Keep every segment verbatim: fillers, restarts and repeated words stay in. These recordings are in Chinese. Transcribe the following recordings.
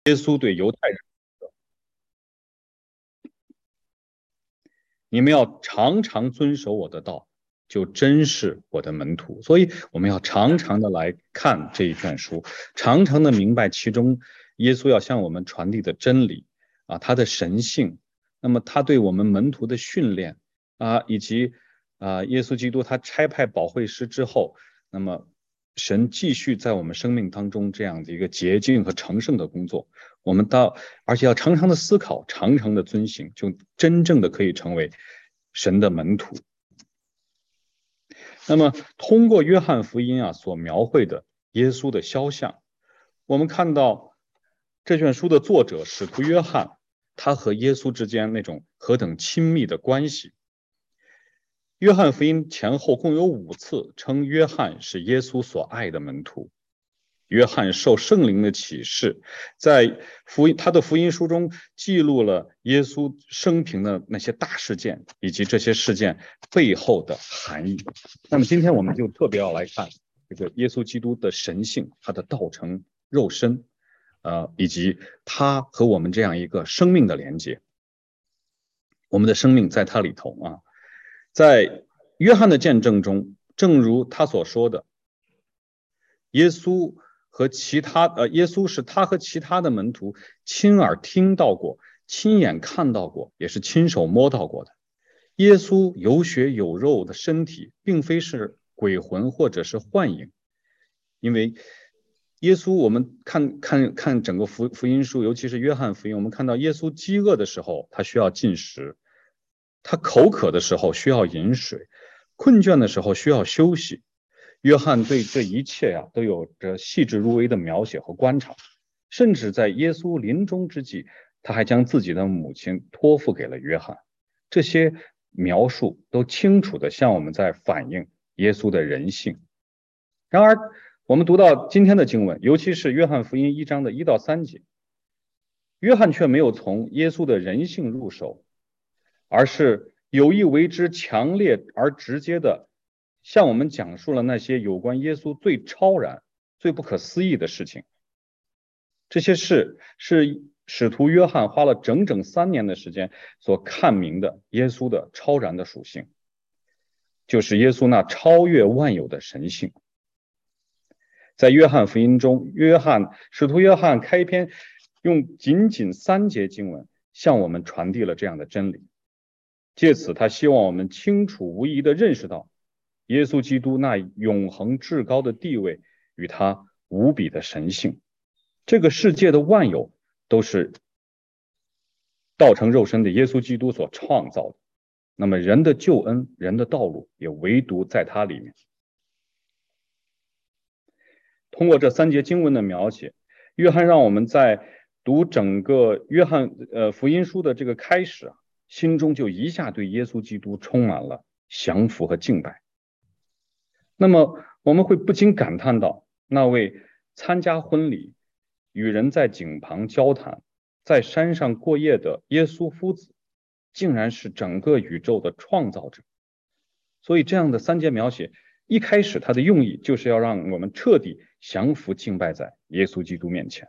耶稣对犹太人说：你们要常常遵守我的道，就真是我的门徒。所以我们要常常的来看这一卷书，常常的明白其中耶稣要向我们传递的真理啊，他的神性，那么他对我们门徒的训练啊，以及啊耶稣基督他差派保惠师之后，那么神继续在我们生命当中这样的一个洁净和成圣的工作，我们到而且要常常的思考，常常的遵行，就真正的可以成为神的门徒。那么通过约翰福音啊所描绘的耶稣的肖像，我们看到这卷书的作者使徒约翰，他和耶稣之间那种何等亲密的关系。约翰福音前后共有五次称约翰是耶稣所爱的门徒。约翰受圣灵的启示，在福音他的福音书中记录了耶稣生平的那些大事件，以及这些事件背后的含义。那么今天我们就特别要来看这个耶稣基督的神性，他的道成肉身，呃，以及他和我们这样一个生命的连接。我们的生命在他里头啊，在约翰的见证中，正如他所说的，耶稣和其他呃，耶稣是他和其他的门徒亲耳听到过、亲眼看到过，也是亲手摸到过的。耶稣有血有肉的身体，并非是鬼魂或者是幻影，因为耶稣，我们看看看整个福福音书，尤其是约翰福音，我们看到耶稣饥饿的时候，他需要进食；他口渴的时候需要饮水；困倦的时候需要休息。约翰对这一切呀、啊，都有着细致入微的描写和观察，甚至在耶稣临终之际，他还将自己的母亲托付给了约翰。这些描述都清楚地向我们在反映耶稣的人性。然而，我们读到今天的经文，尤其是约翰福音一章的一到三节，约翰却没有从耶稣的人性入手，而是有意为之强烈而直接的向我们讲述了那些有关耶稣最超然、最不可思议的事情。这些事是使徒约翰花了整整三年的时间所看明的耶稣的超然的属性，就是耶稣那超越万有的神性。在约翰福音中，约翰使徒约翰开篇用仅仅三节经文向我们传递了这样的真理，借此他希望我们清楚无疑地认识到耶稣基督那永恒至高的地位与他无比的神性。这个世界的万有都是道成肉身的耶稣基督所创造的，那么人的救恩、人的道路也唯独在他里面。通过这三节经文的描写，约翰让我们在读整个约翰呃福音书的这个开始啊，心中就一下对耶稣基督充满了降服和敬拜。那么我们会不禁感叹到，那位参加婚礼、与人在井旁交谈、在山上过夜的耶稣夫子，竟然是整个宇宙的创造者。所以这样的三节描写，一开始它的用意就是要让我们彻底降服敬拜在耶稣基督面前。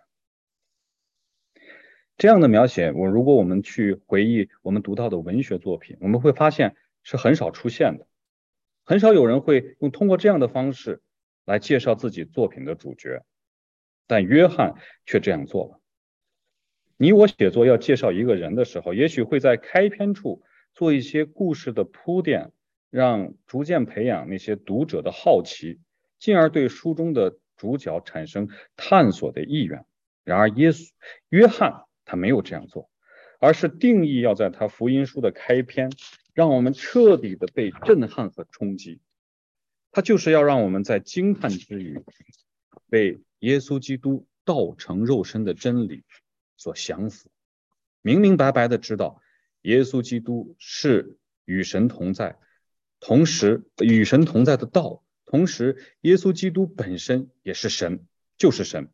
这样的描写，我如果我们去回忆我们读到的文学作品，我们会发现是很少出现的，很少有人会用通过这样的方式来介绍自己作品的主角，但约翰却这样做了。你我写作要介绍一个人的时候，也许会在开篇处做一些故事的铺垫，让逐渐培养那些读者的好奇，进而对书中的主角产生探索的意愿。然而耶稣约翰他没有这样做，而是定义要在他福音书的开篇，让我们彻底的被震撼和冲击。他就是要让我们在惊叹之余，被耶稣基督道成肉身的真理所降服，明明白白的知道耶稣基督是与神同在，同时与神同在的道，同时耶稣基督本身也是神，就是神。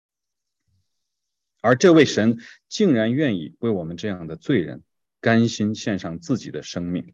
而这位神竟然愿意为我们这样的罪人甘心献上自己的生命。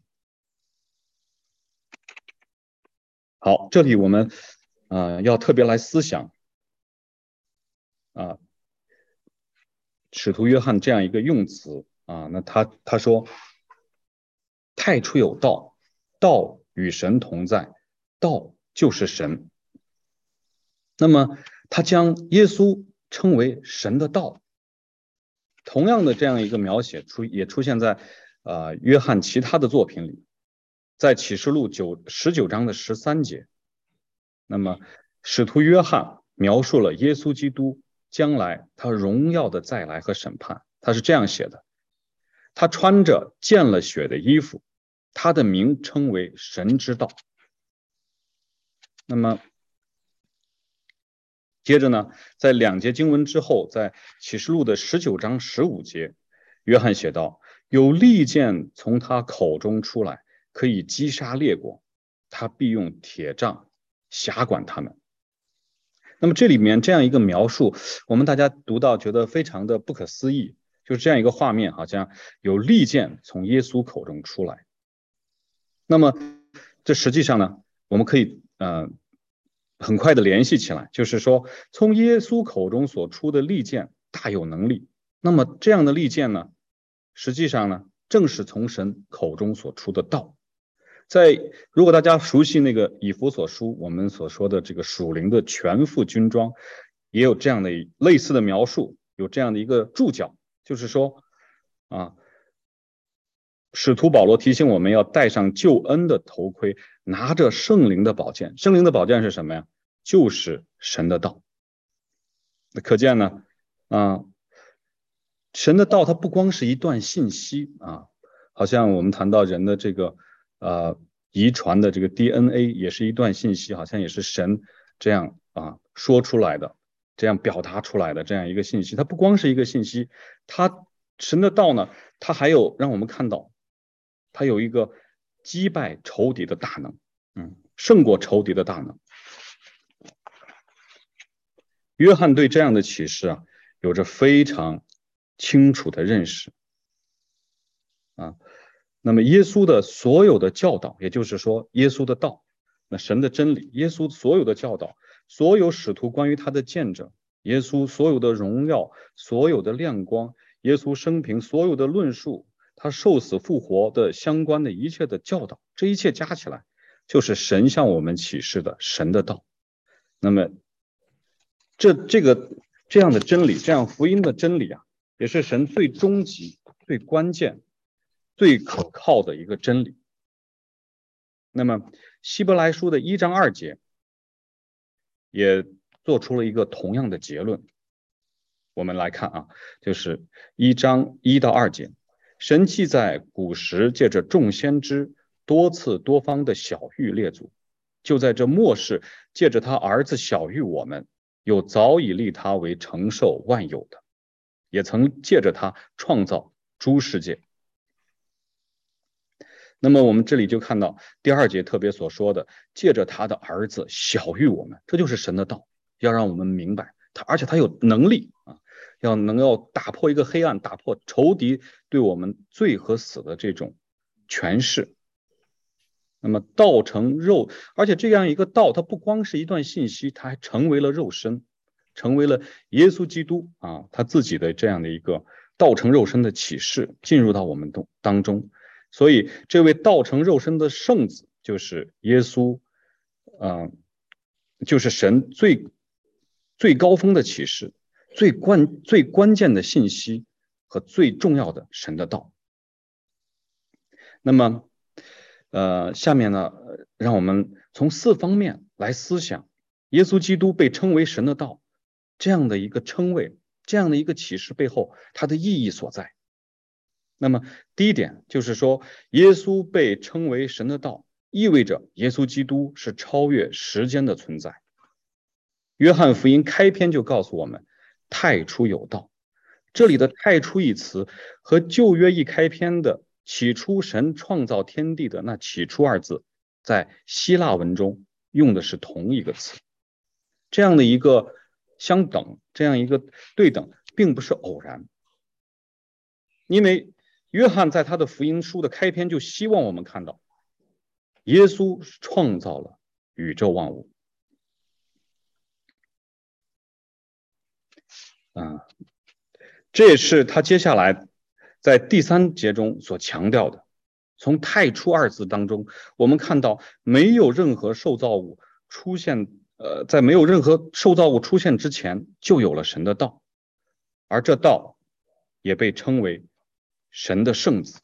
好，这里我们呃要特别来思想啊、呃， 使徒约翰这样一个用词啊，那他他说太初有道，道与神同在，道就是神。那么他将耶稣称为神的道。同样的这样一个描写出也出现在呃约翰其他的作品里，在启示录九十九章的十三节。那么使徒约翰描述了耶稣基督将来他荣耀的再来和审判，他是这样写的：他穿着溅了血的衣服，他的名称为神之道。那么接着呢，在两节经文之后，在启示录的十九章十五节，约翰写道：有利剑从他口中出来，可以击杀列国，他必用铁杖辖管他们。那么这里面这样一个描述，我们大家读到觉得非常的不可思议，就是这样一个画面，好像有利剑从耶稣口中出来。那么这实际上呢，我们可以呃很快的联系起来，就是说从耶稣口中所出的利剑大有能力。那么这样的利剑呢，实际上呢，正是从神口中所出的道。在如果大家熟悉那个以弗所书，我们所说的这个属灵的全副军装，也有这样的类似的描述，有这样的一个注脚，就是说啊，使徒保罗提醒我们要戴上救恩的头盔，拿着圣灵的宝剑。圣灵的宝剑是什么呀？就是神的道。那可见呢，啊，神的道它不光是一段信息啊，好像我们谈到人的这个呃遗传的这个 D N A 也是一段信息，好像也是神这样啊说出来的，这样表达出来的这样一个信息。它不光是一个信息，它神的道呢，它还有让我们看到，它有一个击败仇敌的大能，嗯，胜过仇敌的大能。约翰对这样的启示啊，有着非常清楚的认识啊。那么耶稣的所有的教导，也就是说耶稣的道，那神的真理，耶稣所有的教导，所有使徒关于他的见证，耶稣所有的荣耀，所有的亮光，耶稣生平所有的论述，他受死复活的相关的一切的教导，这一切加起来，就是神向我们启示的神的道。那么这这个这样的真理，这样福音的真理啊，也是神最终极、最关键、最可靠的一个真理。那么希伯来书的一章二节也做出了一个同样的结论。我们来看啊，就是一章一到二节，神既在古时借着众先知多次多方的晓谕列祖，就在这末世借着他儿子晓谕我们，又早已立他为承受万有的，也曾借着他创造诸世界。那么我们这里就看到第二节特别所说的，借着他的儿子晓谕我们，这就是神的道，要让我们明白他，而且他有能力啊，要能够打破一个黑暗，打破仇敌对我们罪和死的这种权势。那么道成肉，而且这样一个道，它不光是一段信息，它还成为了肉身，成为了耶稣基督啊，他自己的这样的一个道成肉身的启示，进入到我们当中。所以这位道成肉身的圣子就是耶稣，呃，就是神最最高峰的启示，最关最关键的信息和最重要的神的道。那么呃，下面呢，让我们从四方面来思想耶稣基督被称为神的道这样的一个称谓，这样的一个启示背后它的意义所在。那么第一点就是说，耶稣被称为神的道，意味着耶稣基督是超越时间的存在。约翰福音开篇就告诉我们，太初有道。这里的太初一词和旧约一开篇的起初神创造天地的那起初二字，在希腊文中用的是同一个词。这样的一个相等，这样一个对等，并不是偶然。因为约翰在他的福音书的开篇就希望我们看到，耶稣创造了宇宙万物。啊， 这也是他接下来在第三节中所强调的。从太初二字当中，我们看到没有任何受造物出现，呃，在没有任何受造物出现之前，就有了神的道，而这道也被称为神的圣子。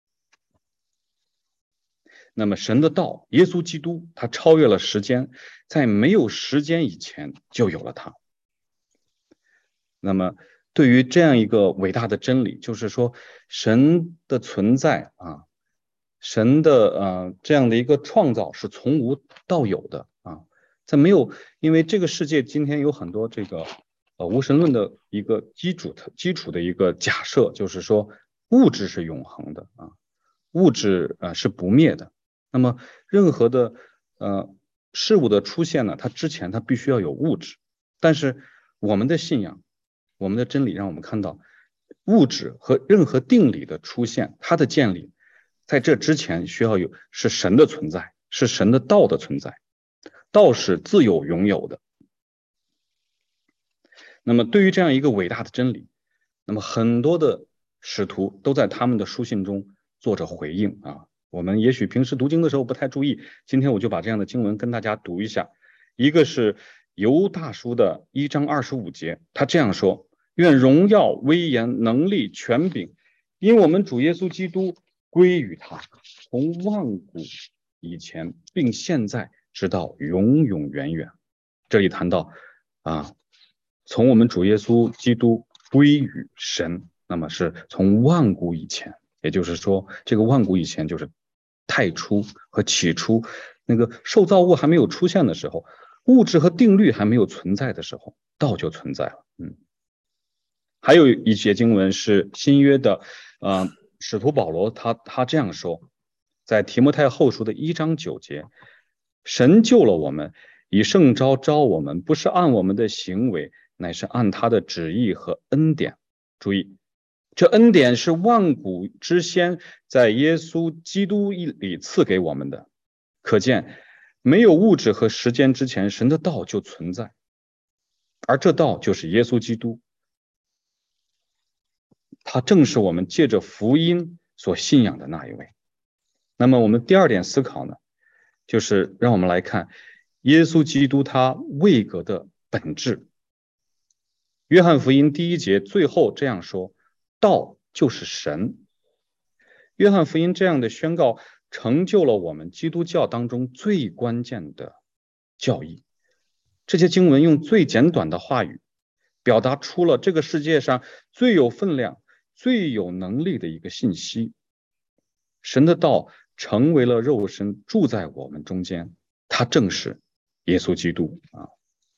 那么神的道，耶稣基督，他超越了时间，在没有时间以前就有了他。那么对于这样一个伟大的真理，就是说神的存在啊，神的呃这样的一个创造是从无到有的啊，在没有，因为这个世界今天有很多这个呃无神论的一个基础的基础的一个假设，就是说物质是永恒的啊，物质呃是不灭的。那么任何的呃事物的出现呢，它之前它必须要有物质，但是我们的信仰，我们的真理让我们看到，物质和任何定理的出现，它的建立，在这之前需要有是神的存在，是神的道的存在，道是自有永有的。那么对于这样一个伟大的真理，那么很多的使徒都在他们的书信中做着回应啊。我们也许平时读经的时候不太注意，今天我就把这样的经文跟大家读一下。一个是犹大书的一章二十五节，他这样说：愿荣耀、威严、能力、权柄，因我们主耶稣基督归于他，从万古以前，并现在直到永永远远。这里谈到啊，从我们主耶稣基督归于神，那么是从万古以前，也就是说，这个万古以前就是太初和起初，那个受造物还没有出现的时候，物质和定律还没有存在的时候，道就存在了。嗯，还有一些经文是新约的，呃，使徒保罗他他这样说，在提摩太后书的一章九节，神救了我们，以圣召召我们，不是按我们的行为，乃是按他的旨意和恩典。注意，这恩典是万古之先在耶稣基督里赐给我们的。可见，没有物质和时间之前，神的道就存在，而这道就是耶稣基督。他正是我们借着福音所信仰的那一位。那么我们第二点思考呢，就是让我们来看耶稣基督他位格的本质。约翰福音第一节最后这样说：道就是神。约翰福音这样的宣告成就了我们基督教当中最关键的教义。这些经文用最简短的话语表达出了这个世界上最有分量、最有能力的一个信息。神的道成为了肉身，住在我们中间，他正是耶稣基督啊。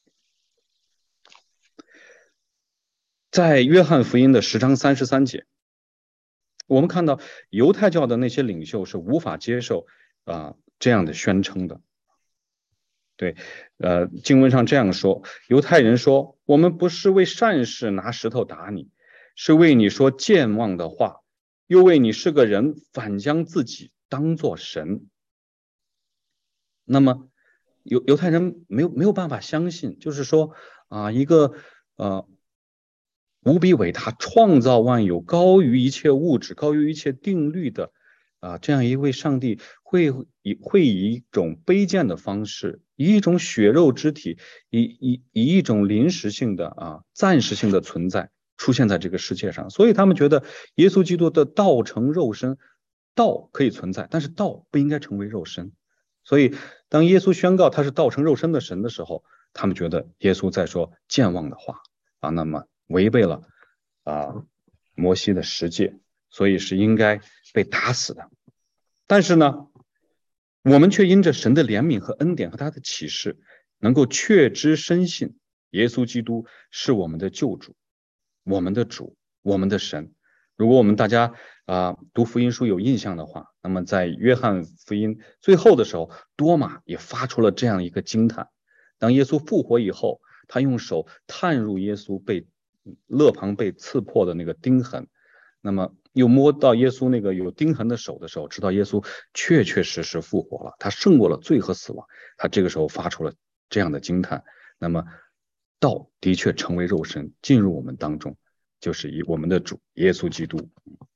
在约翰福音的十章三十三节，我们看到犹太教的那些领袖是无法接受啊、呃、这样的宣称的。对，呃，经文上这样说，犹太人说，我们不是为善事拿石头打你，是为你说健忘的话，又为你是个人反将自己当作神。那么犹犹太人没有没有办法相信，就是说啊，一个呃无比伟大、创造万有、高于一切物质、高于一切定律的啊这样一位上帝，会以会以一种卑贱的方式，以一种血肉之体，以以以一种临时性的啊暂时性的存在出现在这个世界上。所以他们觉得耶稣基督的道成肉身，道可以存在，但是道不应该成为肉身。所以当耶稣宣告他是道成肉身的神的时候，他们觉得耶稣在说健忘的话啊，那么违背了啊摩西的十诫，所以是应该被打死的。但是呢，我们却因着神的怜悯和恩典和他的启示，能够确知深信耶稣基督是我们的救主，我们的主，我们的神。如果我们大家啊、呃、读福音书有印象的话，那么在约翰福音最后的时候，多马也发出了这样一个惊叹：当耶稣复活以后，他用手探入耶稣被肋旁被刺破的那个钉痕，那么又摸到耶稣那个有钉痕的手的时候，知道耶稣确确实实复活了，他胜过了罪和死亡。他这个时候发出了这样的惊叹。那么道的确成为肉身进入我们当中， 就是以我们的主耶稣基督。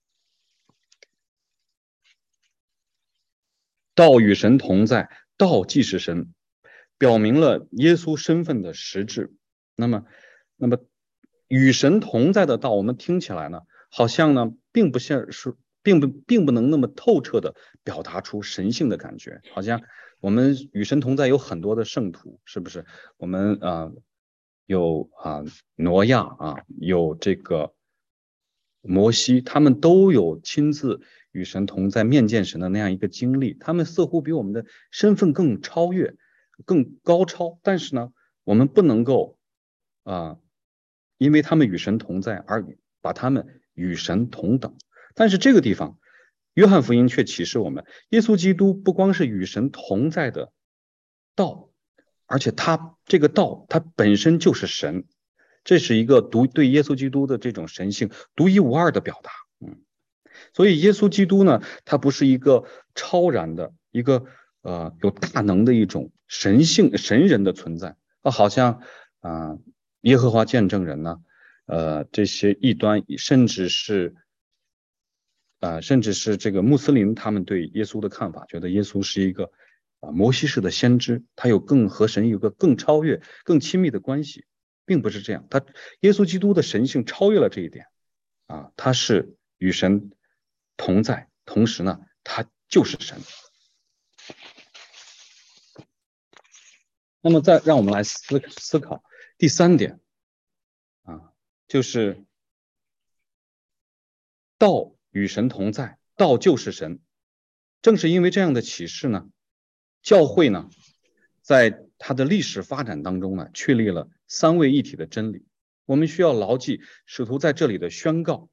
道与神同在，道既是神，表明了耶稣身份的实质。那么，那么与神同在的道，我们听起来呢，好像呢，并不像是，并不并不能那么透彻的表达出神性的感觉。好像我们与神同在有很多的圣徒，是不是？我们啊、呃、有啊、呃、挪亚啊，有这个摩西，他们都有亲自与神同在、面见神的那样一个经历。他们似乎比我们的身份更超越、更高超，但是呢，我们不能够啊、呃，因为他们与神同在而把他们与神同等。但是这个地方，约翰福音却启示我们，耶稣基督不光是与神同在的道，而且他这个道，他本身就是神。这是一个独对耶稣基督的这种神性独一无二的表达。嗯，所以耶稣基督呢，他不是一个超然的一个呃有大能的一种神性神人的存在啊，好像啊、呃、耶和华见证人呢，呃这些异端，甚至是啊、呃、甚至是这个穆斯林他们对耶稣的看法，觉得耶稣是一个啊、呃、摩西式的先知，他有更和神有个更超越、更亲密的关系。并不是这样，他耶稣基督的神性超越了这一点啊，他是与神同在，同时呢，他就是神。那么再让我们来思思考第三点啊，就是道与神同在，道就是神。正是因为这样的启示呢，教会呢，在它的历史发展当中呢，确立了三位一体的真理。我们需要牢记使徒在这里的宣告：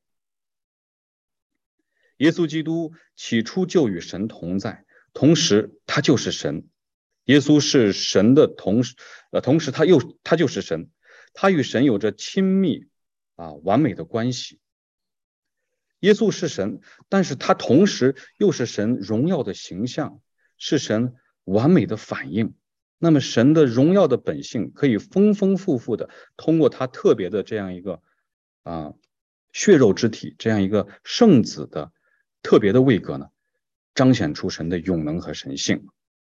耶稣基督起初就与神同在，同时他就是神。耶稣是神的同时，呃，同时他又他就是神，他与神有着亲密啊完美的关系。耶稣是神，但是他同时又是神荣耀的形象，是神完美的反应。那么神的荣耀的本性可以丰丰富富的通过他特别的这样一个啊血肉之体，这样一个圣子的特别的位格呢，彰显出神的永能和神性。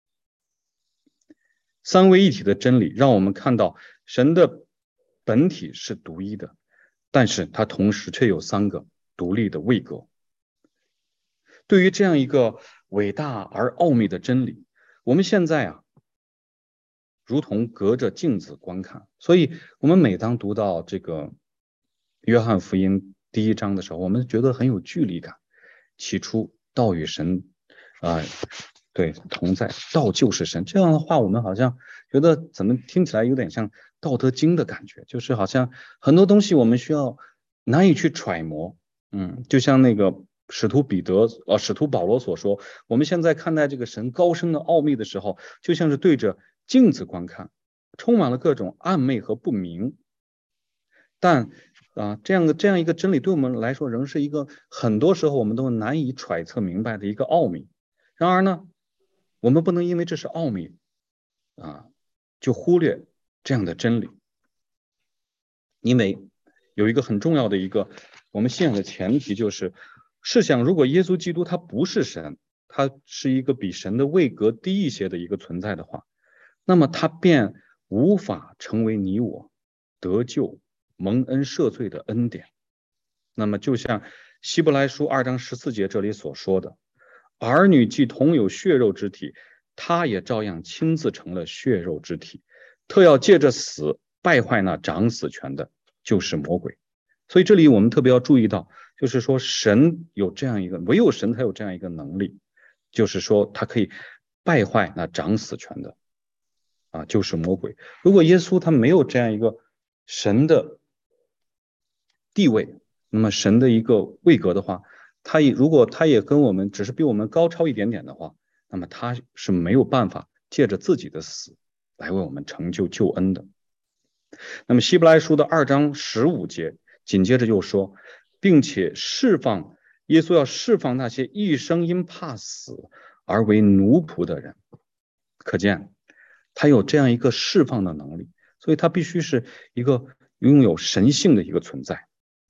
三位一体的真理让我们看到神的本体是独一的，但是它同时却有三个独立的位格。对于这样一个伟大而奥秘的真理，我们现在啊，如同隔着镜子观看。所以我们每当读到这个约翰福音第一章的时候，我们觉得很有距离感。起初道与神啊、呃，对同在，道就是神。这样的话，我们好像觉得怎么听起来有点像《道德经》的感觉，就是好像很多东西我们需要难以去揣摩。嗯，就像那个使徒彼得呃使徒保罗所说，我们现在看待这个神高深的奥秘的时候，就像是对着镜子观看，充满了各种暧昧和不明。但啊，这样的这样一个真理对我们来说，仍是一个很多时候我们都难以揣测明白的一个奥秘。然而呢，我们不能因为这是奥秘啊，就忽略这样的真理。因为有一个很重要的一个我们信仰的前提，就是试想，如果耶稣基督他不是神，他是一个比神的位格低一些的一个存在的话，那么他便无法成为你我得救蒙恩赦罪的恩典。那么就像希伯来书二章十四节这里所说的，儿女既同有血肉之体，他也照样亲自成了血肉之体，特要借着死败坏那掌死权的，就是魔鬼。所以这里我们特别要注意到，就是说神有这样一个，唯有神才有这样一个能力，就是说他可以败坏那掌死权的啊，就是魔鬼。如果耶稣他没有这样一个神的地位，那么神的一个位格的话，他也如果他也跟我们只是比我们高超一点点的话，那么他是没有办法借着自己的死来为我们成就救恩的。那么希伯来书的二章十五节紧接着又说，并且释放耶稣要释放那些一生因怕死而为奴仆的人。可见他有这样一个释放的能力，所以他必须是一个拥有神性的一个存在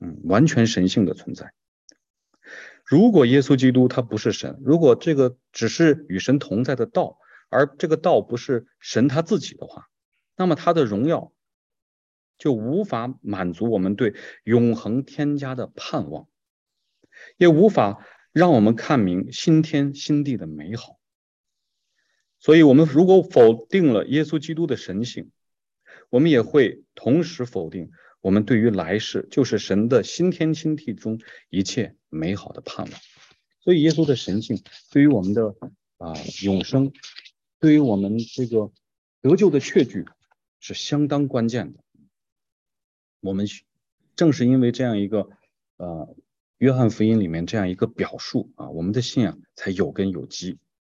嗯，完全神性的存在。如果耶稣基督他不是神，如果这个只是与神同在的道，而这个道不是神他自己的话，那么他的荣耀就无法满足我们对永恒天家的盼望，也无法让我们看明新天新地的美好。所以我们如果否定了耶稣基督的神性，我们也会同时否定我们对于来世，就是神的新天新地中一切美好的盼望。所以耶稣的神性对于我们的啊、呃、永生，对于我们这个得救的确据是相当关键的。我们正是因为这样一个呃约翰福音里面这样一个表述啊，我们的信仰才有根有基。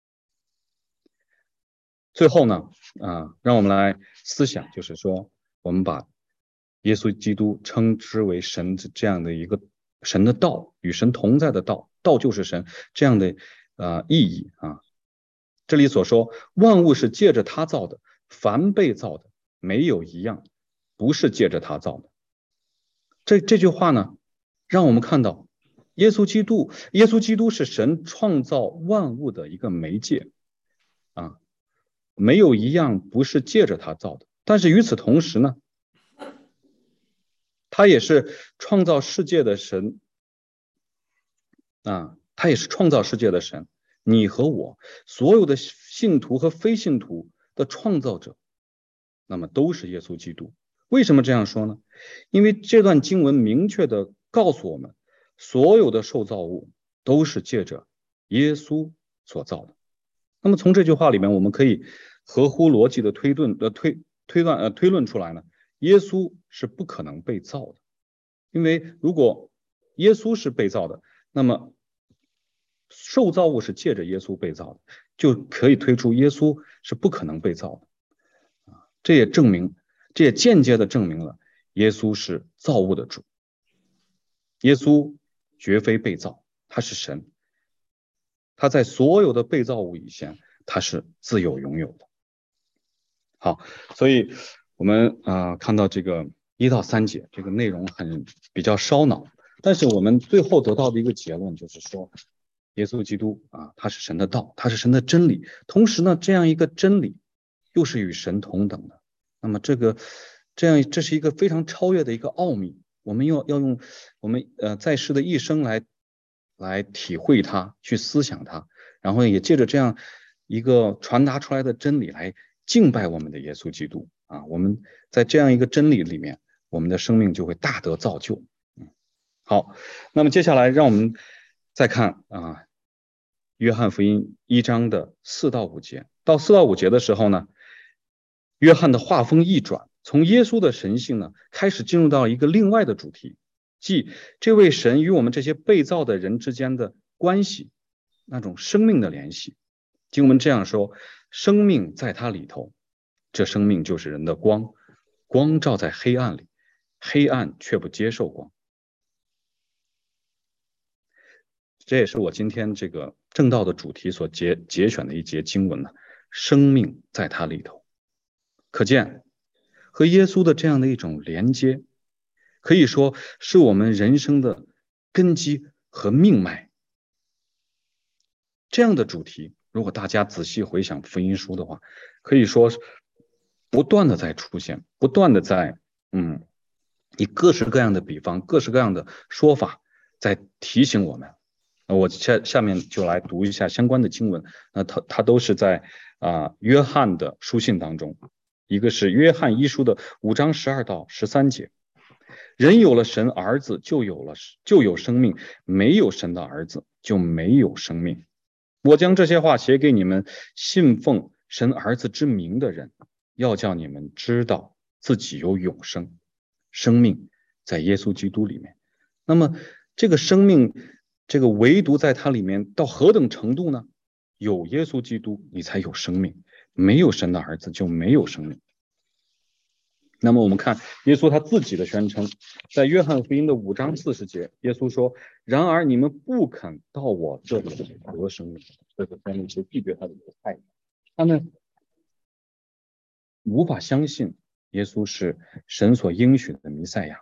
最后呢，啊，让我们来思想，就是说，我们把耶稣基督称之为神这样的一个神的道，与神同在的道，道就是神这样的呃意义啊。这里所说，万物是借着他造的，凡被造的，没有一样不是借着他造的。这这句话呢，让我们看到，耶稣基督，耶稣基督是神创造万物的一个媒介啊。没有一样不是借着他造的，但是与此同时呢，他也是创造世界的神啊，他也是创造世界的神。你和我所有的信徒和非信徒的创造者，那么都是耶稣基督。为什么这样说呢？因为这段经文明确的告诉我们，所有的受造物都是借着耶稣所造的。那么从这句话里面，我们可以合乎逻辑的推论的推推断呃推论出来呢，耶稣是不可能被造的，因为如果耶稣是被造的，那么受造物是借着耶稣被造的，就可以推出耶稣是不可能被造的。这也证明，这也间接的证明了耶稣是造物的主。耶稣绝非被造，他是神，他在所有的被造物以前，他是自有拥有的。好，所以我们啊、呃、看到这个一到三节，这个内容很比较烧脑，但是我们最后得到的一个结论就是说，耶稣基督啊，他是神的道，他是神的真理，同时呢，这样一个真理又是与神同等的。那么这个这样这是一个非常超越的一个奥秘，我们要要用我们呃在世的一生来来体会它，去思想它，然后也借着这样一个传达出来的真理来敬拜我们的耶稣基督啊。我们在这样一个真理里面，我们的生命就会大得造就。嗯，好，那么接下来让我们再看啊，约翰福音一章的四到五节。到四到五节的时候呢，约翰的话锋一转，从耶稣的神性呢，开始进入到一个另外的主题，即这位神与我们这些被造的人之间的关系，那种生命的联系。经文这样说，生命在他里头，这生命就是人的光，光照在黑暗里，黑暗却不接受光。这也是我今天这个正道的主题所节节选的一节经文呢，生命在他里头。可见和耶稣的这样的一种连接，可以说是我们人生的根基和命脉。这样的主题，如果大家仔细回想福音书的话，可以说不断的在出现，不断的在嗯，以各式各样的比方、各式各样的说法，在提醒我们。我下下面就来读一下相关的经文。那它它都是在啊、呃、约翰的书信当中，一个是约翰一书的五章十二到十三节。人有了神儿子，就有了就有生命；没有神的儿子，就没有生命。我将这些话写给你们信奉神儿子之名的人，要叫你们知道自己有永生，生命在耶稣基督里面。那么这个生命，这个唯独在它里面到何等程度呢？有耶稣基督，你才有生命；没有神的儿子，就没有生命。那么我们看耶稣他自己的宣称，在约翰福音的五章四十节，耶稣说：“然而你们不肯到我这里得生命。”这个在那些拒绝他的犹太人，他们无法相信耶稣是神所应许的弥赛亚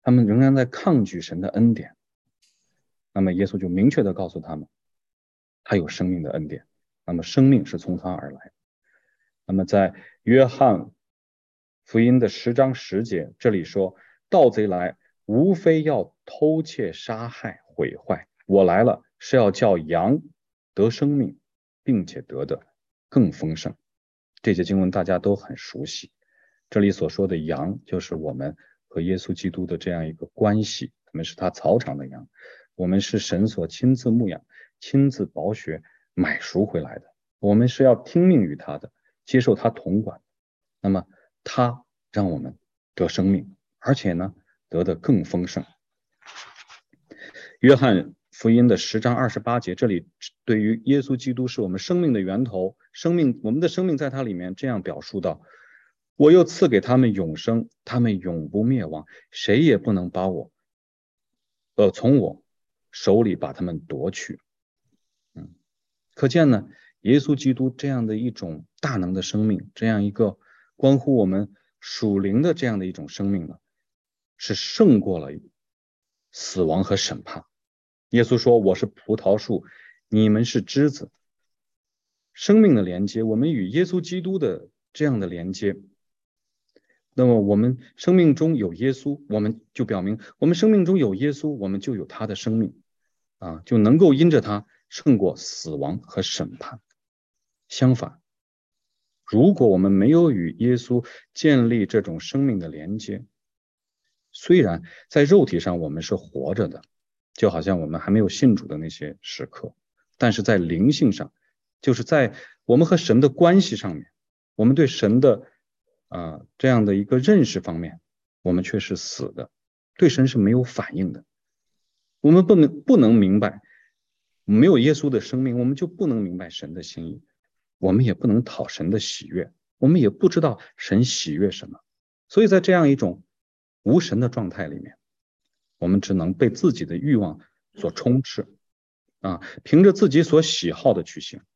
他们仍然在抗拒神的恩典。那么耶稣就明确的告诉他们，他有生命的恩典，那么生命是从他而来。那么在约翰福音的十章十节，这里说，盗贼来无非要偷窃杀害毁坏，我来了是要叫羊得生命，并且得的更丰盛。这些经文大家都很熟悉，这里所说的羊就是我们和耶稣基督的这样一个关系，我们是他草场的羊，我们是神所亲自牧养亲自宝血买赎回来的，我们是要听命于他的，接受他统管，那么他让我们得生命，而且呢得的更丰盛。约翰福音的十章二十八节，这里对于耶稣基督是我们生命的源头，生命我们的生命在他里面这样表述到，我又赐给他们永生，他们永不灭亡，谁也不能把我呃从我手里把他们夺去。嗯，可见呢耶稣基督这样的一种大能的生命，这样一个关乎我们属灵的这样的一种生命呢，是胜过了死亡和审判。耶稣说，我是葡萄树，你们是枝子。生命的连接，我们与耶稣基督的这样的连接，那么我们生命中有耶稣，我们就表明我们生命中有耶稣，我们就有他的生命啊，就能够因着他胜过死亡和审判。相反，如果我们没有与耶稣建立这种生命的连接，虽然在肉体上我们是活着的，就好像我们还没有信主的那些时刻，但是在灵性上，就是在我们和神的关系上面，我们对神的呃这样的一个认识方面，我们却是死的，对神是没有反应的。我们不能不能明白，没有耶稣的生命，我们就不能明白神的心意，我们也不能讨神的喜悦，我们也不知道神喜悦什么。所以在这样一种无神的状态里面，我们只能被自己的欲望所充斥啊，凭着自己所喜好的去行。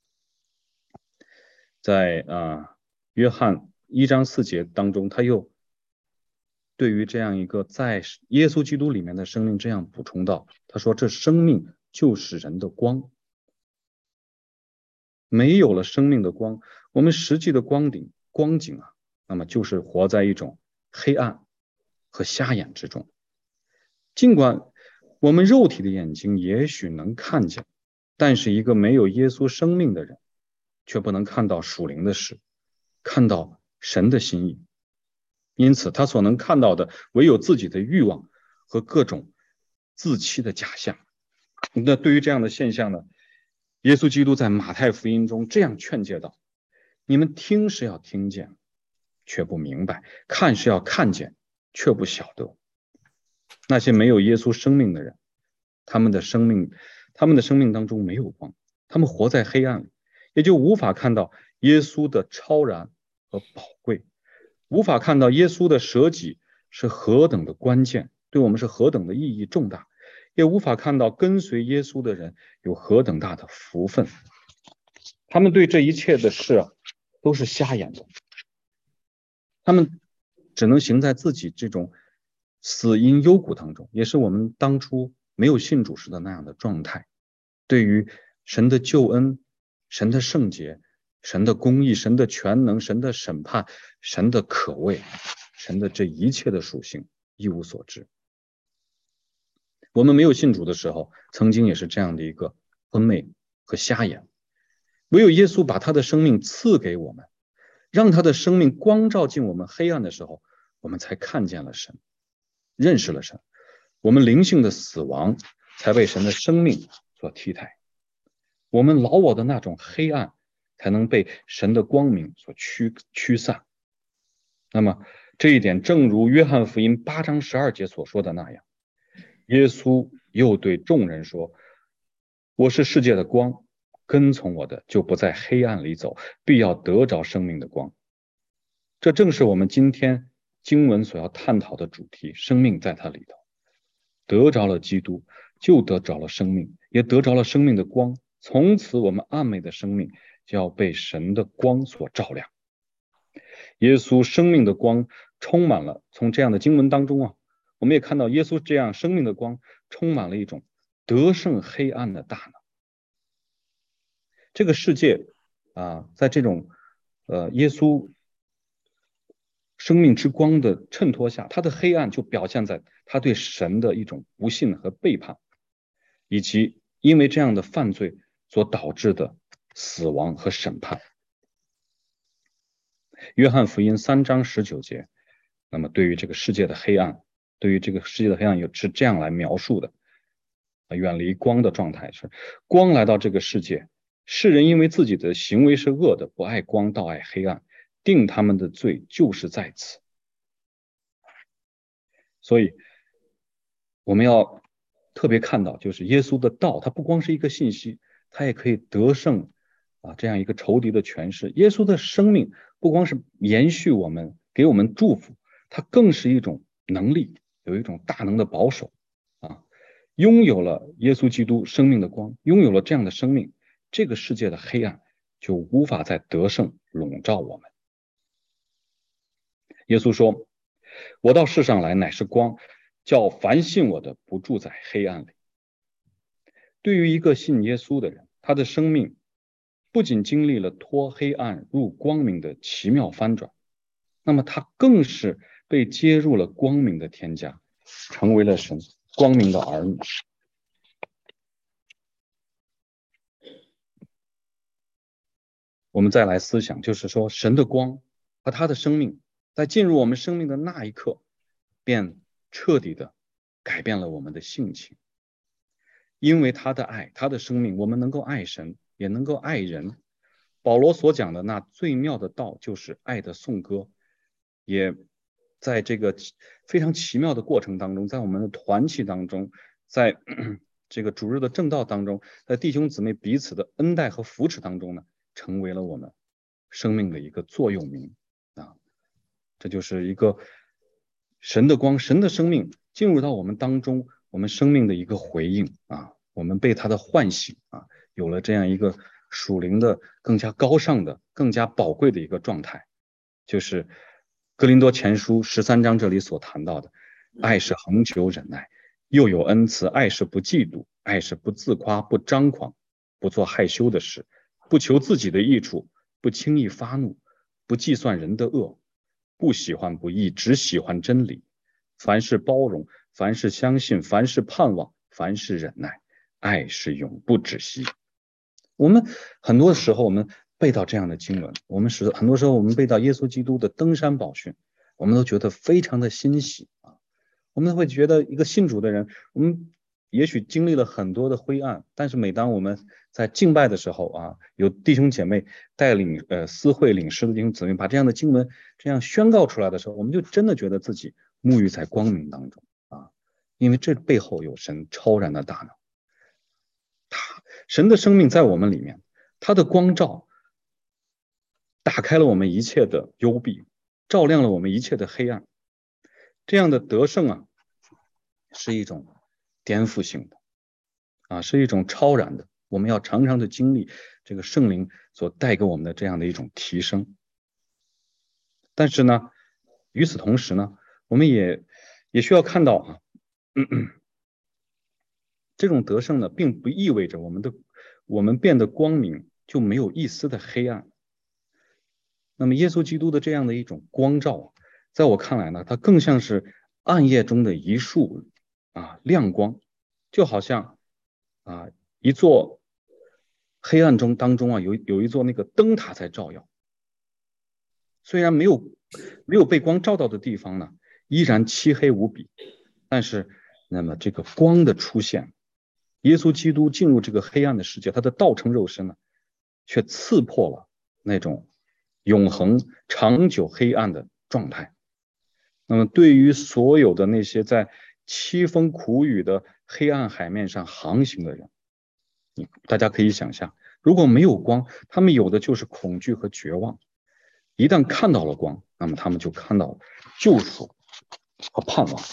在啊约翰一章四节当中，他又对于这样一个在耶稣基督里面的生命这样补充到，他说这生命就是人的光，没有了生命的光，我们实际的光景光景啊，那么就是活在一种黑暗和瞎眼之中。尽管我们肉体的眼睛也许能看见，但是一个没有耶稣生命的人却不能看到属灵的事，看到神的心意，因此他所能看到的唯有自己的欲望和各种自欺的假象。那对于这样的现象呢，耶稣基督在马太福音中这样劝诫道，你们听是要听见却不明白，看是要看见却不晓得。那些没有耶稣生命的人，他们的生命他们的生命当中没有光，他们活在黑暗里，也就无法看到耶稣的超然和宝贵，无法看到耶稣的舍己是何等的关键，对我们是何等的意义重大，也无法看到跟随耶稣的人有何等大的福分。他们对这一切的事啊，都是瞎眼的，他们只能行在自己这种死因幽谷当中，也是我们当初没有信主时的那样的状态。对于神的救恩、神的圣洁、神的公义、神的全能、神的审判、神的可畏、神的这一切的属性一无所知。我们没有信主的时候，曾经也是这样的一个昏昧和瞎眼，唯有耶稣把他的生命赐给我们，让他的生命光照进我们黑暗的时候，我们才看见了神，认识了神，我们灵性的死亡才被神的生命所替代，我们老我的那种黑暗才能被神的光明所驱驱散。那么这一点正如约翰福音八章十二节所说的那样，耶稣又对众人说，我是世界的光，跟从我的就不在黑暗里走，必要得着生命的光。这正是我们今天经文所要探讨的主题，生命在它里头。得着了基督，就得着了生命，也得着了生命的光，从此我们暗昧的生命就要被神的光所照亮。耶稣生命的光充满了，从这样的经文当中啊，我我们也看到耶稣这样生命的光充满了一种得胜黑暗的大能。这个世界啊，在这种呃耶稣生命之光的衬托下，他的黑暗就表现在他对神的一种不信和背叛，以及因为这样的犯罪所导致的死亡和审判。约翰福音三章十九节，那么对于这个世界的黑暗，对于这个世界的黑暗是这样来描述的：远离光的状态是光来到这个世界，世人因为自己的行为是恶的，不爱光，倒爱黑暗，定他们的罪就是在此。所以我们要特别看到，就是耶稣的道，它不光是一个信息，它也可以得胜啊这样一个仇敌的权势。耶稣的生命不光是延续我们，给我们祝福，它更是一种能力，有一种大能的保守啊。拥有了耶稣基督生命的光，拥有了这样的生命，这个世界的黑暗就无法再得胜笼罩我们。耶稣说：“我到世上来乃是光，叫凡信我的不住在黑暗里。”对于一个信耶稣的人，他的生命不仅经历了脱黑暗入光明的奇妙翻转，那么他更是被接入了光明的天家，成为了神光明的儿女。我们再来思想，就是说神的光和他的生命在进入我们生命的那一刻，便彻底的改变了我们的性情。因为他的爱，他的生命，我们能够爱神，也能够爱人。保罗所讲的那最妙的道，就是爱的颂歌，也在这个非常奇妙的过程当中，在我们的团契当中，在这个主日的正道当中，在弟兄姊妹彼此的恩待和扶持当中呢，成为了我们生命的一个座右铭啊。这就是一个神的光，神的生命进入到我们当中，我们生命的一个回应啊，我们被他的唤醒啊，有了这样一个属灵的更加高尚的更加宝贵的一个状态，就是哥林多前书十三章这里所谈到的，爱是恒久忍耐，又有恩慈，爱是不嫉妒，爱是不自夸，不张狂，不做害羞的事，不求自己的益处，不轻易发怒，不计算人的恶，不喜欢不义，只喜欢真理。凡事包容，凡事相信，凡事盼望，凡事忍耐，爱是永不止息。我们很多时候我们背到这样的经文，我们是很多时候我们背到耶稣基督的登山宝训，我们都觉得非常的欣喜啊。我们会觉得一个信主的人，我们也许经历了很多的灰暗，但是每当我们在敬拜的时候啊，有弟兄姐妹带领呃私会领诗的弟兄姊妹把这样的经文这样宣告出来的时候，我们就真的觉得自己沐浴在光明当中啊，因为这背后有神超然的大能。他神的生命在我们里面，他的光照打开了我们一切的幽闭，照亮了我们一切的黑暗。这样的得胜啊，是一种颠覆性的啊，是一种超然的，我们要常常的经历这个圣灵所带给我们的这样的一种提升。但是呢，与此同时呢，我们也也需要看到啊，嗯嗯这种得胜呢，并不意味着我们的我们变得光明就没有一丝的黑暗。那么耶稣基督的这样的一种光照，在我看来呢，它更像是暗夜中的一束啊亮光，就好像啊一座黑暗中当中啊有有一座那个灯塔在照耀。虽然没有没有被光照到的地方呢，依然漆黑无比，但是那么这个光的出现，耶稣基督进入这个黑暗的世界，他的道成肉身呢，却刺破了那种永恒长久黑暗的状态。那么对于所有的那些在凄风苦雨的黑暗海面上航行的人，大家可以想象，如果没有光，他们有的就是恐惧和绝望。一旦看到了光，那么他们就看到了救赎和盼望。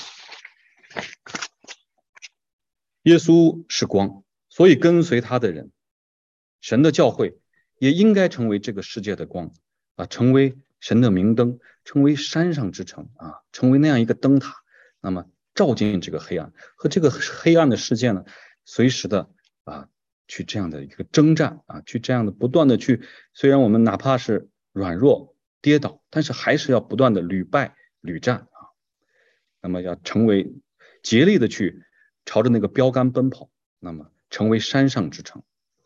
耶稣是光，所以跟随他的人，神的教会也应该成为这个世界的光啊，成为神的明灯，成为山上之城啊，成为那样一个灯塔。那么照进这个黑暗，和这个黑暗的世界呢，随时的啊去这样的一个征战啊，去这样的不断的去，虽然我们哪怕是软弱跌倒，但是还是要不断的屡败屡战啊。那么要成为竭力的去朝着那个标杆奔跑，那么成为山上之城。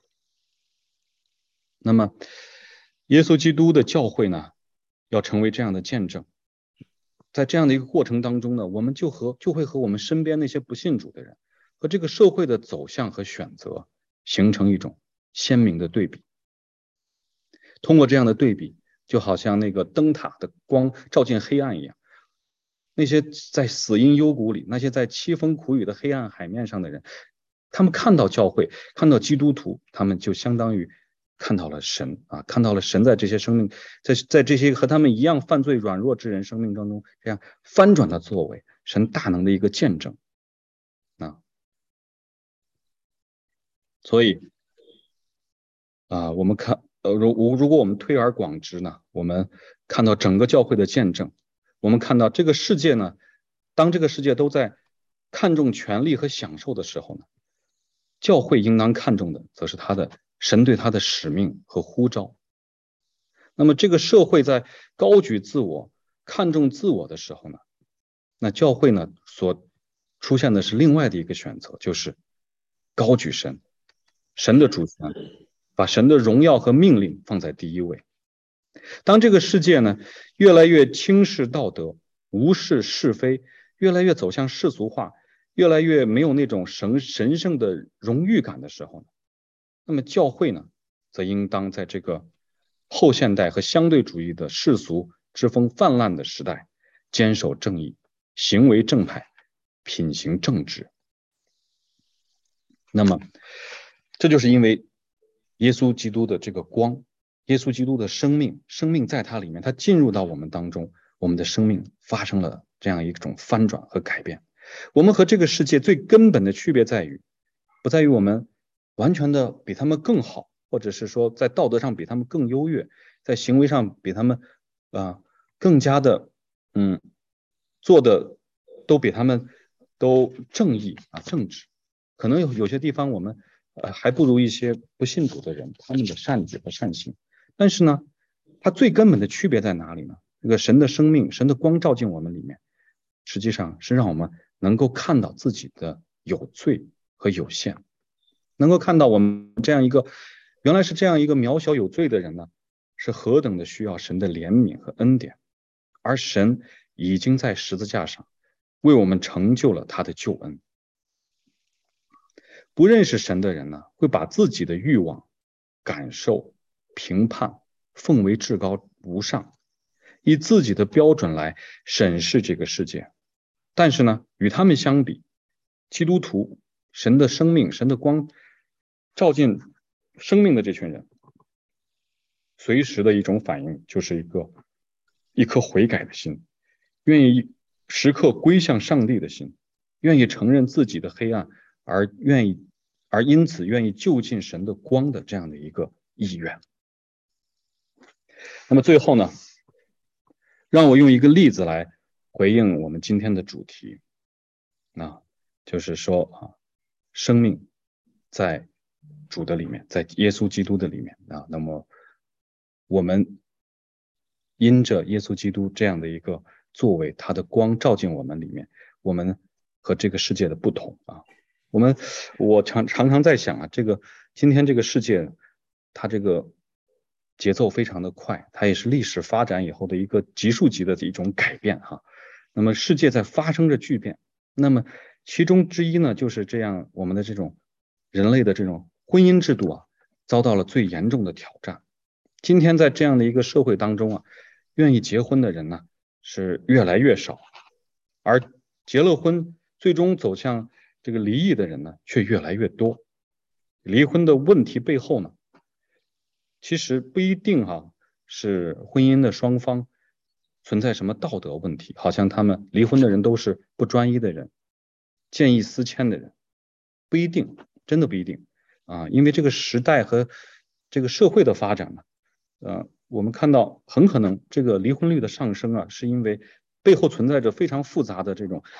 那么耶稣基督的教会呢，要成为这样的见证。在这样的一个过程当中呢，我们就和就会和我们身边那些不信主的人和这个社会的走向和选择形成一种鲜明的对比。通过这样的对比，就好像那个灯塔的光照进黑暗一样，那些在死荫幽谷里，那些在凄风苦雨的黑暗海面上的人，他们看到教会，看到基督徒，他们就相当于看到了神啊，看到了神在这些生命，在在这些和他们一样犯罪软弱之人生命当中这样翻转的作为，神大能的一个见证啊。所以啊，我们看呃，如如果我们推而广之呢，我们看到整个教会的见证，我们看到这个世界呢，当这个世界都在看重权力和享受的时候呢，教会应当看重的则是他的神对他的使命和呼召。那么这个社会在高举自我、看重自我的时候呢，那教会呢所出现的是另外的一个选择，就是高举神，神的主权，把神的荣耀和命令放在第一位。当这个世界呢越来越轻视道德，无视是非，越来越走向世俗化，越来越没有那种神神圣的荣誉感的时候呢，那么教会呢则应当在这个后现代和相对主义的世俗之风泛滥的时代，坚守正义，行为正派，品行正直。那么这就是因为耶稣基督的这个光，耶稣基督的生命，生命在他里面，他进入到我们当中，我们的生命发生了这样一种翻转和改变。我们和这个世界最根本的区别在于，不在于我们完全的比他们更好，或者是说在道德上比他们更优越，在行为上比他们啊、呃、更加的嗯做的都比他们都正义啊正直。可能有有些地方我们呃还不如一些不信主的人他们的善举和善行，但是呢，它最根本的区别在哪里呢？这个神的生命，神的光照进我们里面，实际上是让我们能够看到自己的有罪和有限，能够看到我们这样一个原来是这样一个渺小有罪的人呢，是何等的需要神的怜悯和恩典，而神已经在十字架上为我们成就了他的救恩。不认识神的人呢，会把自己的欲望、感受、评判奉为至高无上，以自己的标准来审视这个世界。但是呢，与他们相比，基督徒、神的生命、神的光照进生命的这群人，随时的一种反应就是一个一颗悔改的心，愿意时刻归向上帝的心，愿意承认自己的黑暗，而愿意而因此愿意就近神的光的这样的一个意愿。那么最后呢，让我用一个例子来回应我们今天的主题，那就是说啊，生命在主的里面，在耶稣基督的里面啊，那么我们因着耶稣基督这样的一个作为，他的光照进我们里面，我们和这个世界的不同啊。我们我常常常在想啊，这个今天这个世界，它这个节奏非常的快，它也是历史发展以后的一个急速级的一种改变哈。那么世界在发生着巨变，那么其中之一呢，就是这样我们的这种人类的这种婚姻制度啊，遭到了最严重的挑战。今天在这样的一个社会当中啊，愿意结婚的人呢是越来越少，而结了婚最终走向这个离异的人呢却越来越多。离婚的问题背后呢，其实不一定哈、啊、是婚姻的双方存在什么道德问题，好像他们离婚的人都是不专一的人，见异思迁的人，不一定，真的不一定啊，因为这个时代和这个社会的发展呢，呃，我们看到很可能这个离婚率的上升啊，是因为背后存在着非常复杂的这种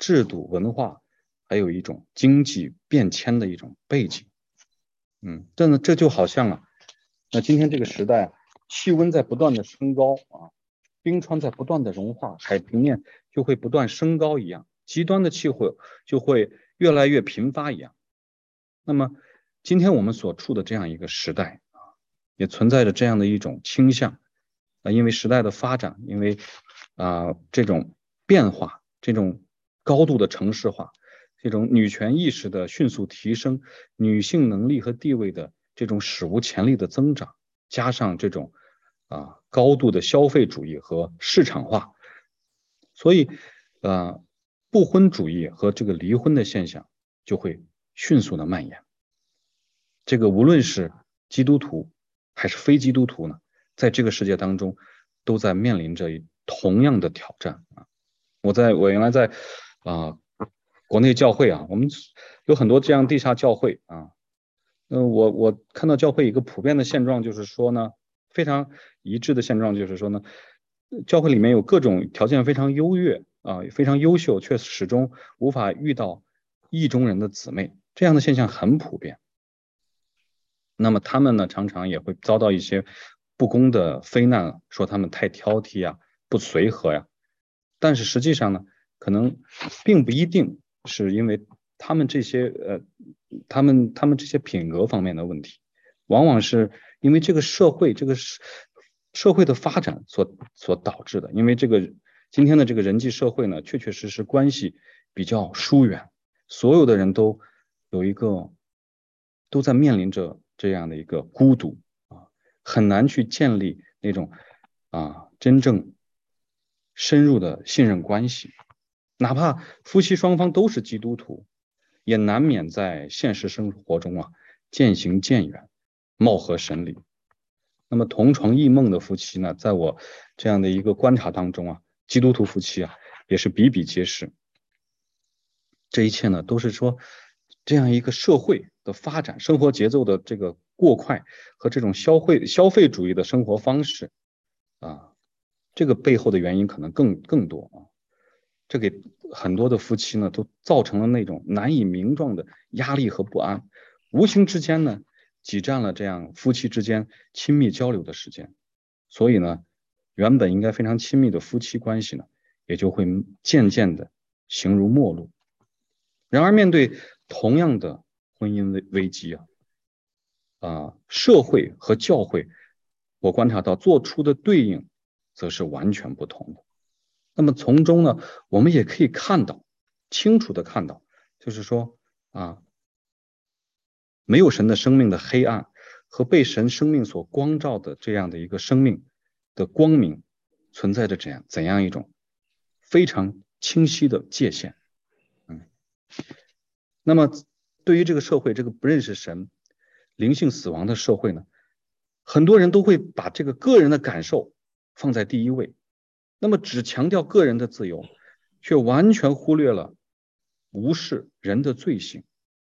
制度、文化，还有一种经济变迁的一种背景。嗯，这呢，这就好像啊，那今天这个时代，气温在不断的升高啊，冰川在不断的融化，海平面就会不断升高一样，极端的气候就会越来越频发一样。那么今天我们所处的这样一个时代啊，也存在着这样的一种倾向啊，因为时代的发展，因为啊这种变化，这种高度的城市化，这种女权意识的迅速提升，女性能力和地位的这种史无前例的增长，加上这种啊高度的消费主义和市场化，所以呃不婚主义和这个离婚的现象就会迅速的蔓延。这个无论是基督徒还是非基督徒呢，在这个世界当中都在面临着同样的挑战啊。我在我原来在啊、呃、国内教会啊，我们有很多这样地下教会啊。嗯，我我看到教会一个普遍的现状就是说呢，非常一致的现状就是说呢，教会里面有各种条件非常优越啊，非常优秀，却始终无法遇到意中人的姊妹，这样的现象很普遍。那么他们呢，常常也会遭到一些不公的非难，说他们太挑剔呀、不随和呀。但是实际上呢，可能并不一定是因为他们这些呃，他们他们这些品格方面的问题，往往是因为这个社会这个社会的发展所所导致的。因为这个今天的这个人际社会呢，确确实实关系比较疏远，所有的人都有一个都在面临着这样的一个孤独啊，很难去建立那种啊真正深入的信任关系。哪怕夫妻双方都是基督徒，也难免在现实生活中啊渐行渐远，貌合神离。那么同床异梦的夫妻呢，在我这样的一个观察当中啊，基督徒夫妻啊也是比比皆是。这一切呢，都是说这样一个社会的发展，生活节奏的这个过快和这种消费消费主义的生活方式啊，这个背后的原因可能更更多啊。这给很多的夫妻呢，都造成了那种难以名状的压力和不安，无形之间呢，挤占了这样夫妻之间亲密交流的时间。所以呢，原本应该非常亲密的夫妻关系呢，也就会渐渐的形如陌路。然而，面对同样的婚姻危危机啊，啊，社会和教会，我观察到做出的对应，则是完全不同的。那么从中呢，我们也可以看到，清楚的看到，就是说啊，没有神的生命的黑暗和被神生命所光照的这样的一个生命的光明，存在着怎样怎样一种非常清晰的界限。嗯，那么对于这个社会，这个不认识神、灵性死亡的社会呢，很多人都会把这个个人的感受放在第一位。那么只强调个人的自由，却完全忽略了无视人的罪行。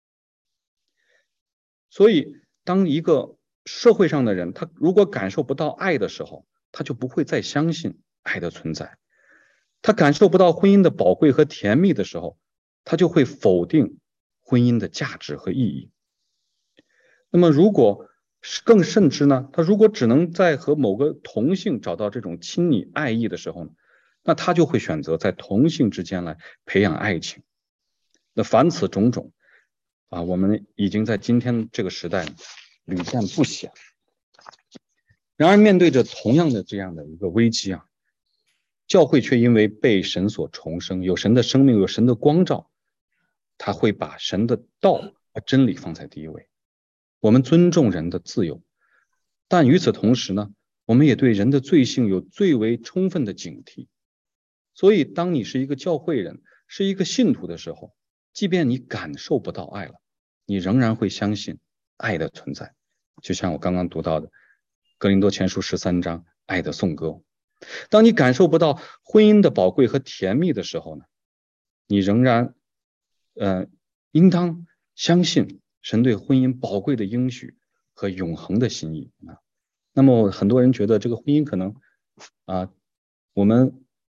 所以当一个社会上的人，他如果感受不到爱的时候，他就不会再相信爱的存在。他感受不到婚姻的宝贵和甜蜜的时候，他就会否定婚姻的价值和意义。那么如果更甚之呢，他如果只能在和某个同性找到这种亲昵爱意的时候呢，那他就会选择在同性之间来培养爱情。那凡此种种啊，我们已经在今天这个时代屡见不鲜。然而面对着同样的这样的一个危机啊，教会却因为被神所重生，有神的生命，有神的光照，他会把神的道和真理放在第一位。我们尊重人的自由，但与此同时呢，我们也对人的罪性有最为充分的警惕。所以当你是一个教会人，是一个信徒的时候，即便你感受不到爱了，你仍然会相信爱的存在。就像我刚刚读到的哥林多前书十三章爱的颂歌。当你感受不到婚姻的宝贵和甜蜜的时候呢，你仍然呃应当相信神对婚姻宝贵的应许和永恒的心意啊。那么很多人觉得这个婚姻可能啊，我们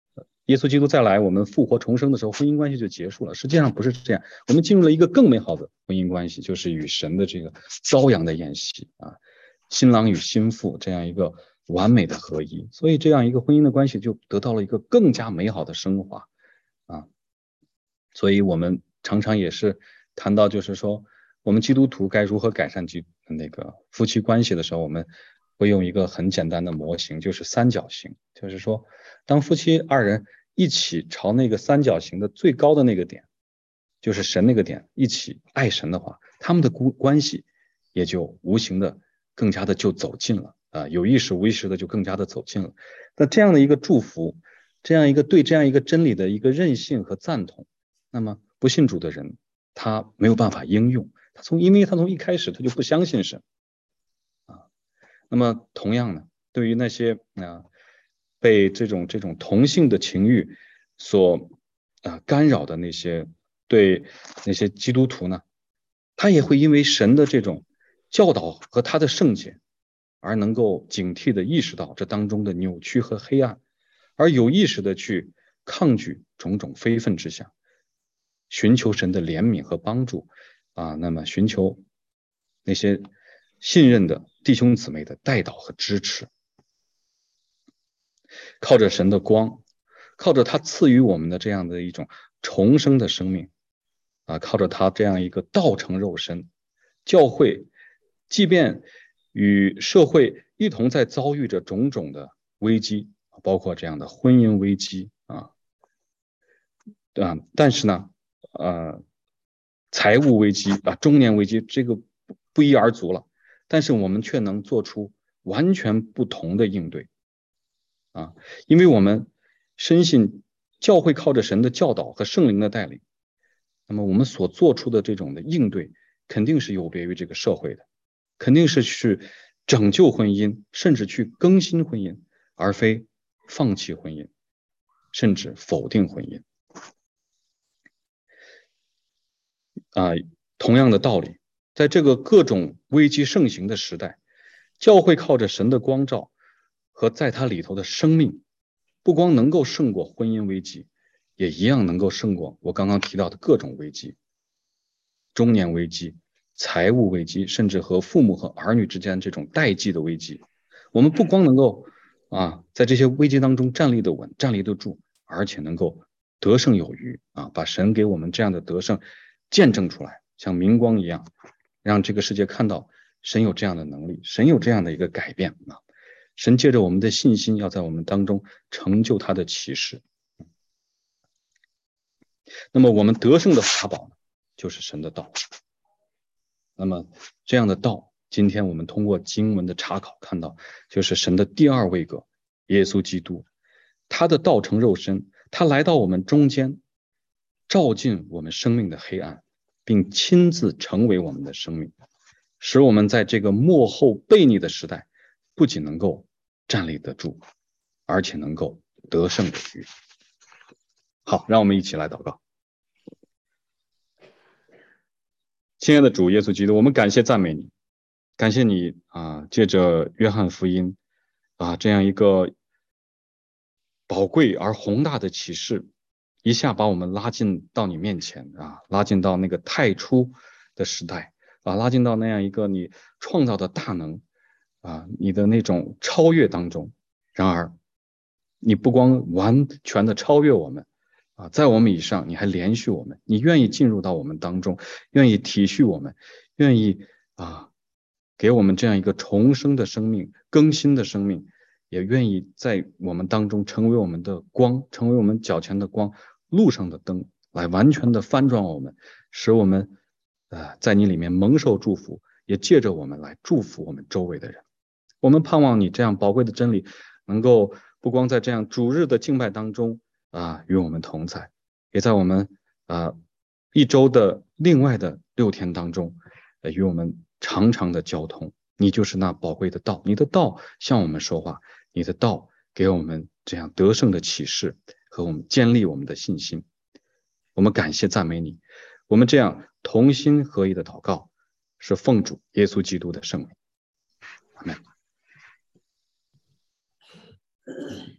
耶稣基督再来，我们复活重生的时候，婚姻关系就结束了。实际上不是这样，我们进入了一个更美好的婚姻关系，就是与神的这个羔羊的宴席啊，新郎与新妇这样一个完美的合一，所以这样一个婚姻的关系就得到了一个更加美好的升华啊。所以我们常常也是谈到，就是说我们基督徒该如何改善基那个夫妻关系的时候，我们会用一个很简单的模型，就是三角形，就是说当夫妻二人一起朝那个三角形的最高的那个点，就是神那个点，一起爱神的话，他们的关系也就无形的更加的就走近了啊，有意识无意识的就更加的走近了。那这样的一个祝福，这样一个对这样一个真理的一个认信和赞同，那么不信主的人他没有办法应用，他从因为他从一开始他就不相信神啊。那么同样呢，对于那些啊被这种这种同性的情欲所啊干扰的那些对那些基督徒呢，他也会因为神的这种教导和他的圣洁而能够警惕的意识到这当中的扭曲和黑暗，而有意识的去抗拒种种非分之想，寻求神的怜悯和帮助啊，那么寻求那些信任的弟兄姊妹的带导和支持，靠着神的光，靠着他赐予我们的这样的一种重生的生命啊，靠着他这样一个道成肉身，教会即便与社会一同在遭遇着种种的危机，包括这样的婚姻危机啊，啊，但是呢，呃，财务危机啊，中年危机，这个不一而足了，但是我们却能做出完全不同的应对啊，因为我们深信教会靠着神的教导和圣灵的带领，那么我们所做出的这种的应对，肯定是有别于这个社会的，肯定是去拯救婚姻，甚至去更新婚姻，而非放弃婚姻，甚至否定婚姻。啊，同样的道理，在这个各种危机盛行的时代，教会靠着神的光照和在它里头的生命，不光能够胜过婚姻危机，也一样能够胜过我刚刚提到的各种危机，中年危机、财务危机，甚至和父母和儿女之间这种代际的危机。我们不光能够啊，在这些危机当中站立的稳、站立得住，而且能够得胜有余啊，把神给我们这样的得胜见证出来，像明光一样，让这个世界看到神有这样的能力，神有这样的一个改变啊。神借着我们的信心，要在我们当中成就他的启示。那么我们得胜的法宝呢，就是神的道。那么这样的道，今天我们通过经文的查考看到，就是神的第二位格，耶稣基督，他的道成肉身，他来到我们中间，照进我们生命的黑暗，并亲自成为我们的生命，使我们在这个末后悖逆的时代，不仅能够站立得住，而且能够得胜有余。好，让我们一起来祷告。亲爱的主耶稣基督，我们感谢赞美你，感谢你啊，借着约翰福音啊这样一个宝贵而宏大的启示，一下把我们拉进到你面前啊，拉进到那个太初的时代啊，拉进到那样一个你创造的大能啊，你的那种超越当中。然而，你不光完全的超越我们啊，在我们以上，你还连续我们，你愿意进入到我们当中，愿意体恤我们，愿意啊给我们这样一个重生的生命、更新的生命，也愿意在我们当中成为我们的光，成为我们脚前的光，路上的灯，来完全的翻转我们，使我们呃在你里面蒙受祝福，也借着我们来祝福我们周围的人。我们盼望你这样宝贵的真理，能够不光在这样主日的敬拜当中啊与我们同在，也在我们啊一周的另外的六天当中，呃与我们常常的交通。你就是那宝贵的道，你的道向我们说话，你的道给我们这样得胜的启示和我们建立我们的信心。我们感谢赞美你，我们这样同心合一的祷告，是奉主耶稣基督的圣名。阿们。